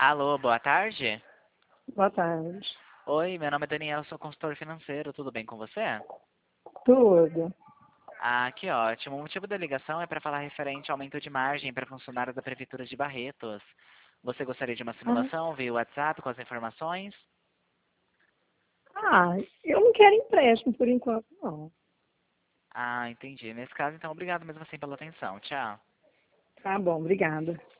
Alô, boa tarde. Boa tarde. Oi, meu nome é Daniel, sou consultor financeiro, tudo bem com você? Tudo. Ah, que ótimo. O motivo da ligação é para falar referente ao aumento de margem para funcionário da Prefeitura de Barretos. Você gostaria de uma Ah, simulação via WhatsApp com as informações? eu não quero empréstimo por enquanto, não. Ah, entendi. Nesse caso, então, obrigado mesmo assim pela atenção. Tchau. Tá bom, obrigada.